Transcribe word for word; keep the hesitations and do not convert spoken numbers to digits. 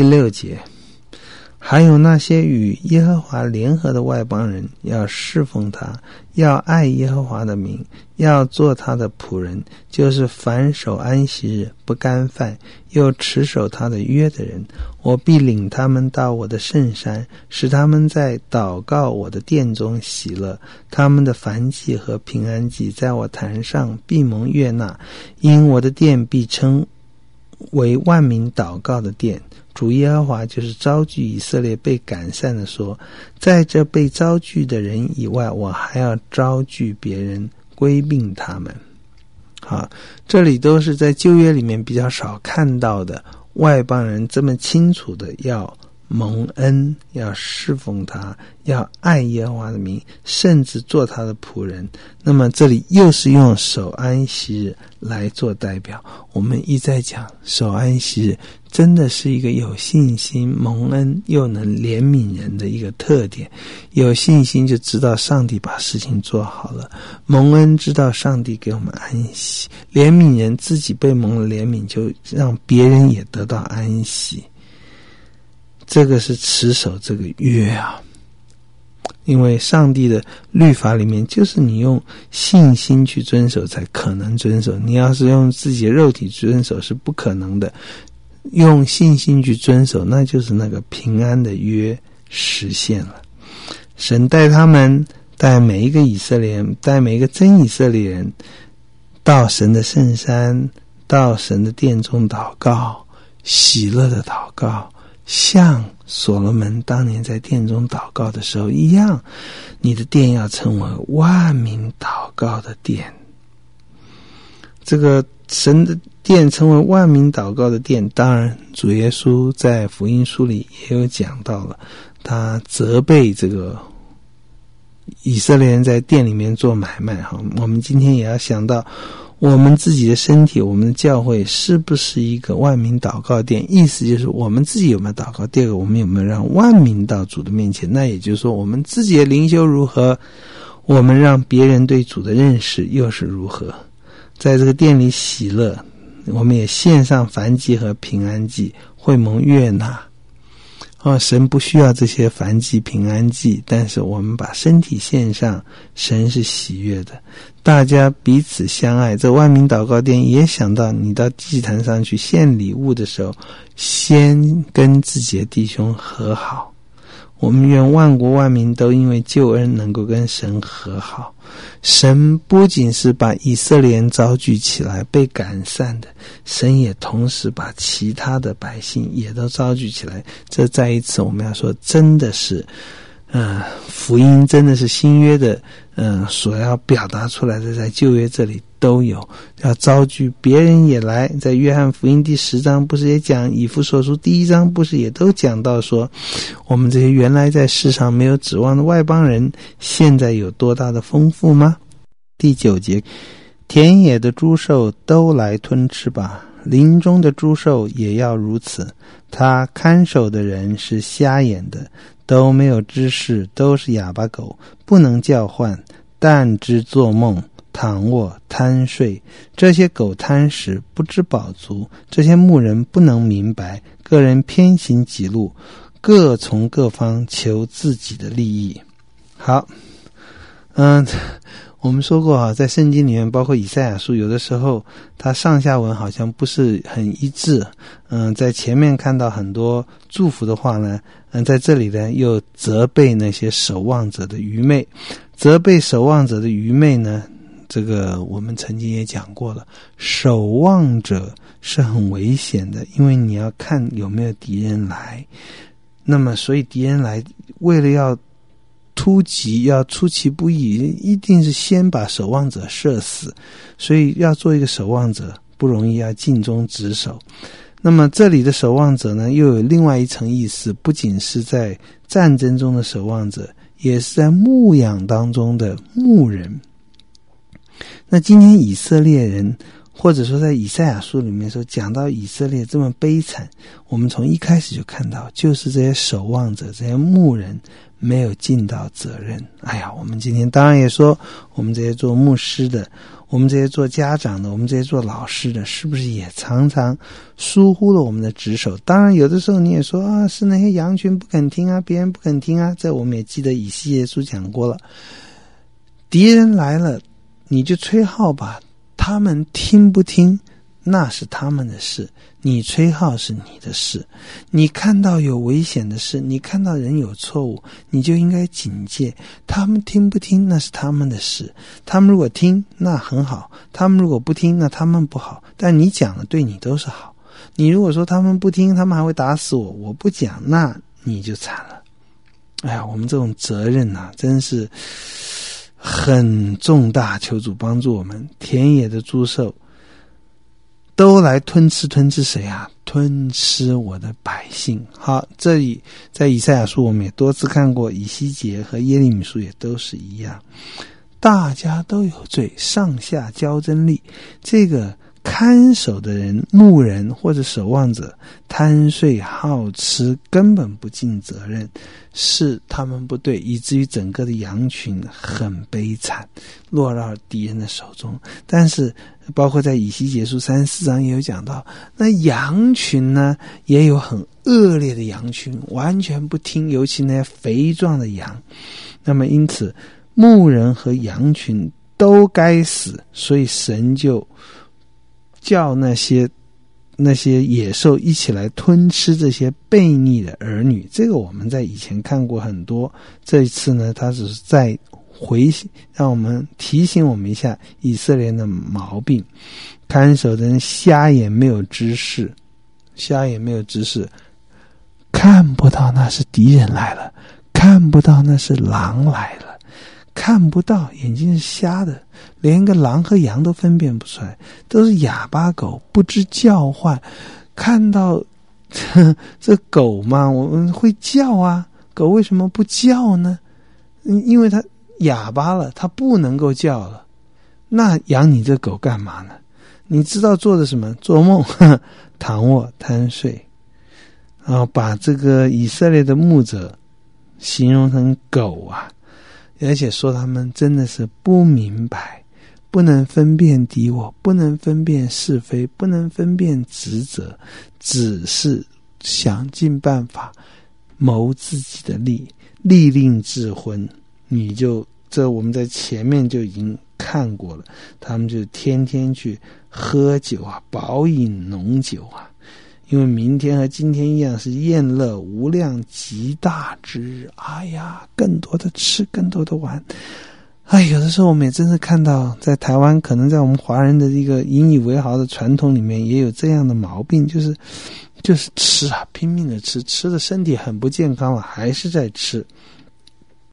第六节，还有那些与耶和华联合的外邦人，要侍奉他，要爱耶和华的名，要做他的仆人，就是凡守安息日不干犯又持守他的约的人，我必领他们到我的圣山，使他们在祷告我的殿中喜乐，他们的燔祭和平安祭在我坛上必蒙悦纳，因我的殿必称为万民祷告的殿。主耶和华就是招聚以色列被赶散的说，在这被招聚的人以外，我还要招聚别人归并他们。好，这里都是在旧约里面比较少看到的，外邦人这么清楚的要蒙恩，要侍奉他，要爱耶和华的名，甚至做他的仆人。那么这里又是用守安息日来做代表。我们一再讲守安息日真的是一个有信心蒙恩又能怜悯人的一个特点。有信心就知道上帝把事情做好了，蒙恩知道上帝给我们安息，怜悯人自己被蒙了怜悯，就让别人也得到安息。这个是持守这个约啊，因为上帝的律法里面就是你用信心去遵守才可能遵守，你要是用自己的肉体遵守是不可能的，用信心去遵守，那就是那个平安的约实现了。神带他们，带每一个以色列人，带每一个真以色列人到神的圣山，到神的殿中祷告，喜乐的祷告，像所罗门当年在殿中祷告的时候一样，你的殿要成为万民祷告的殿。这个神的殿成为万民祷告的殿，当然主耶稣在福音书里也有讲到了，他责备这个以色列人在殿里面做买卖。我们今天也要想到我们自己的身体，我们的教会是不是一个万民祷告殿，意思就是我们自己有没有祷告，第二个我们有没有让万民到主的面前，那也就是说我们自己的灵修如何，我们让别人对主的认识又是如何。在这个殿里喜乐，我们也献上燔祭和平安祭，会蒙悦纳。哦，神不需要这些燔祭平安祭，但是我们把身体献上，神是喜悦的。大家彼此相爱，这万民祷告殿也想到你到祭坛上去献礼物的时候，先跟自己的弟兄和好。我们愿万国万民都因为救恩能够跟神和好。神不仅是把以色列人招聚起来被赶散的，神也同时把其他的百姓也都招聚起来。这再一次我们要说，真的是呃，福音真的是新约的嗯、呃，所要表达出来的，在旧约这里都有，要招聚别人也来。在约翰福音第十章不是也讲，以弗所书第一章不是也都讲到说，我们这些原来在世上没有指望的外邦人，现在有多大的丰富吗？第九节，田野的诸兽都来吞吃吧，林中的诸兽也要如此。他看守的人是瞎眼的，都没有知识，都是哑巴狗，不能叫唤，但知做梦，躺卧贪睡。这些狗贪食，不知饱足，这些牧人不能明白，个人偏行己路，各从各方求自己的利益。好，嗯，我们说过啊，在圣经里面，包括以赛亚书，有的时候它上下文好像不是很一致。嗯，在前面看到很多祝福的话呢，嗯，在这里呢又责备那些守望者的愚昧。责备守望者的愚昧呢，这个我们曾经也讲过了，守望者是很危险的，因为你要看有没有敌人来。那么所以敌人来，为了要突击，要出其不意，一定是先把守望者射死。所以要做一个守望者不容易，要尽忠职守。那么这里的守望者呢，又有另外一层意思，不仅是在战争中的守望者，也是在牧养当中的牧人。那今天以色列人或者说在以赛亚书里面说讲到以色列这么悲惨，我们从一开始就看到，就是这些守望者，这些牧人没有尽到责任。哎呀，我们今天当然也说，我们这些做牧师的，我们这些做家长的，我们这些做老师的，是不是也常常疏忽了我们的职守？当然有的时候你也说啊，是那些羊群不肯听啊，别人不肯听啊，这我们也记得以西结书讲过了，敌人来了你就吹号吧，他们听不听那是他们的事，你吹号是你的事。你看到有危险的事，你看到人有错误，你就应该警戒。他们听不听那是他们的事，他们如果听那很好，他们如果不听那他们不好，但你讲了对你都是好。你如果说他们不听，他们还会打死我，我不讲那你就惨了。哎呀，我们这种责任啊真是很重大，求主帮助我们。田野的诸兽都来吞吃吞吃谁啊？吞吃我的百姓。好，这里在以赛亚书我们也多次看过，以西结和耶利米书也都是一样，大家都有罪，上下交争力。这个看守的人，牧人或者守望者贪睡好吃，根本不尽责任，是他们不对，以至于整个的羊群很悲惨，落到敌人的手中。但是包括在以西结书三十四章也有讲到，那羊群呢也有很恶劣的羊群，完全不听，尤其那些肥壮的羊。那么因此牧人和羊群都该死，所以神就叫那些那些野兽一起来吞吃这些悖逆的儿女。这个我们在以前看过很多，这一次呢他只是在回让我们提醒我们一下以色列的毛病。看守的人瞎眼没有知识，瞎眼没有知识，看不到那是敌人来了，看不到那是狼来了，看不到，眼睛是瞎的，连个狼和羊都分辨不出来，都是哑巴狗，不知叫唤。看到呵呵这狗嘛，我们会叫啊，狗为什么不叫呢？因为它哑巴了，它不能够叫了。那养你这狗干嘛呢？你知道做的什么？做梦，呵呵躺卧贪睡，然后把这个以色列的牧者形容成狗啊，而且说他们真的是不明白，不能分辨敌我，不能分辨是非，不能分辨职责，只是想尽办法谋自己的利，利令智昏。你就这我们在前面就已经看过了，他们就天天去喝酒啊，饱饮浓酒啊，因为明天和今天一样是宴乐无量极大之日。哎呀，更多的吃，更多的玩。哎，有的时候我们也真是看到，在台湾，可能在我们华人的一个引以为豪的传统里面，也有这样的毛病，就是就是吃啊，拼命的吃，吃的身体很不健康了，还是在吃。